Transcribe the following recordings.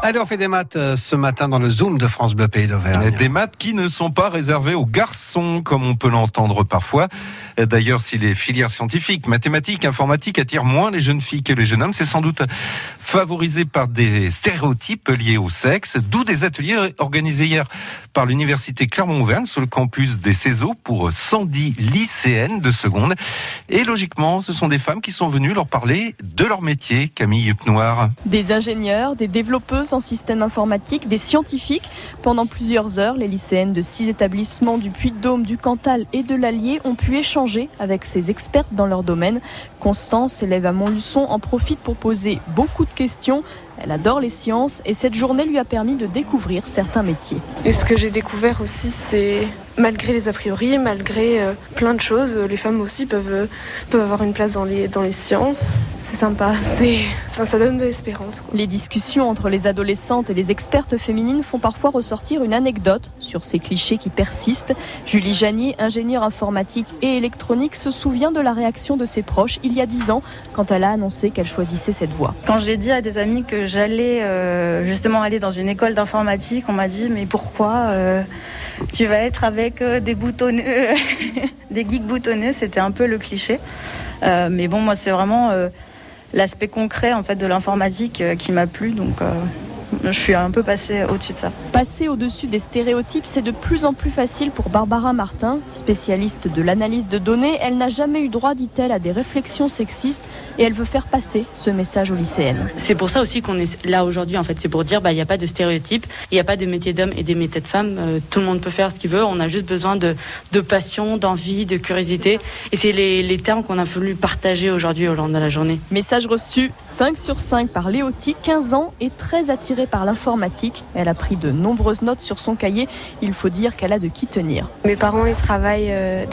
Allez, on fait des maths ce matin dans le Zoom de France Bleu Pays d'Auvergne. Des maths qui ne sont pas réservées aux garçons, comme on peut l'entendre parfois. D'ailleurs, si les filières scientifiques, mathématiques, informatiques attirent moins les jeunes filles que les jeunes hommes, c'est sans doute favorisé par des stéréotypes liés au sexe, d'où des ateliers organisés hier par l'université Clermont-Auvergne sur le campus des CESO pour 110 lycéennes de seconde. Et logiquement, ce sont des femmes qui sont venues leur parler de leur métier. Camille Huppnoir. Des ingénieurs, des développeuses en système informatique, des scientifiques. Pendant plusieurs heures, les lycéennes de 6 établissements du Puy-de-Dôme, du Cantal et de l'Allier ont pu échanger avec ces expertes dans leur domaine. Constance, élève à Montluçon, en profite pour poser beaucoup de questions. Elle adore les sciences et cette journée lui a permis de découvrir certains métiers. Et ce que j'ai découvert aussi, c'est malgré les a priori, malgré plein de choses, les femmes aussi peuvent avoir une place dans les sciences. C'est sympa, ça donne de l'espérance. Les discussions entre les adolescentes et les expertes féminines font parfois ressortir une anecdote sur ces clichés qui persistent. Julie Janier, ingénieure informatique et électronique, se souvient de la réaction de ses proches il y a 10 ans quand elle a annoncé qu'elle choisissait cette voie. Quand j'ai dit à des amis que j'allais justement aller dans une école d'informatique, on m'a dit mais pourquoi tu vas être avec des boutonneux, des geeks boutonneux, c'était un peu le cliché. Mais bon, moi c'est vraiment l'aspect concret en fait de l'informatique qui m'a plu, donc je suis un peu passée au-dessus de ça. Passer au-dessus des stéréotypes, c'est de plus en plus facile pour Barbara Martin, spécialiste de l'analyse de données. Elle n'a jamais eu droit, dit-elle, à des réflexions sexistes et elle veut faire passer ce message aux lycéennes. C'est pour ça aussi qu'on est là aujourd'hui, en fait. C'est pour dire il n'y a pas de stéréotypes, il n'y a pas de métier d'homme et des métiers de femmes. Tout le monde peut faire ce qu'il veut. On a juste besoin de passion, d'envie, de curiosité. Et c'est les termes qu'on a voulu partager aujourd'hui au long de la journée. Message reçu 5 sur 5 par Léotie, 15 ans, et très attirée par l'informatique. Elle a pris de nombreuses notes sur son cahier. Il faut dire qu'elle a de qui tenir. Mes parents, ils travaillent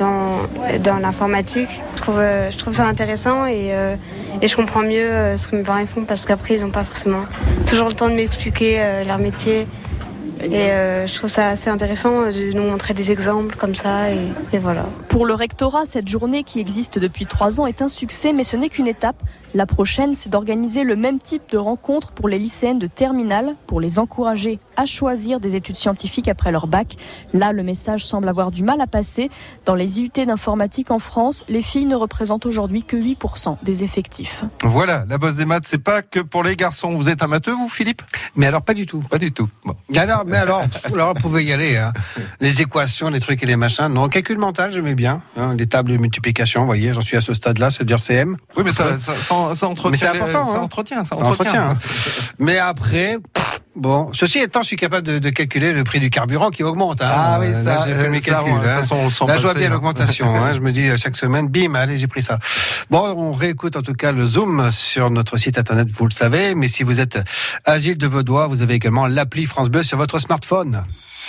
dans l'informatique. Je trouve ça intéressant et je comprends mieux ce que mes parents font parce qu'après, ils n'ont pas forcément toujours le temps de m'expliquer leur métier. Et je trouve ça assez intéressant de nous montrer des exemples comme ça et voilà. Pour le rectorat, cette journée qui existe depuis 3 ans est un succès, mais ce n'est qu'une étape. La prochaine, c'est d'organiser le même type de rencontre pour les lycéennes de terminale, pour les encourager à choisir des études scientifiques après leur bac. Là, le message semble avoir du mal à passer. Dans les IUT d'informatique en France, les filles ne représentent aujourd'hui que 8% des effectifs. Voilà, la bosse des maths, c'est pas que pour les garçons. Vous êtes un matheux, vous, Philippe ? Mais alors, pas du tout. Pas du tout. Bon. Alors, vous pouvez y aller. Hein. Les équations, les trucs et les machins. Non, calcul mental, j'aimais bien. Hein, les tables de multiplication, vous voyez, j'en suis à ce stade-là, c'est-à-dire CM. Oui, mais ça entretient. Mais c'est important. Ça entretient. Hein. Mais après... Bon, ceci étant, je suis capable de calculer le prix du carburant qui augmente. Hein. Ah oui, ça, là, j'ai fait mes calculs. Là, je vois bien l'augmentation. Hein. Je me dis chaque semaine, bim, allez, j'ai pris ça. Bon, on réécoute en tout cas le Zoom sur notre site internet, vous le savez. Mais si vous êtes agile de vos doigts, vous avez également l'appli France Bleu sur votre smartphone.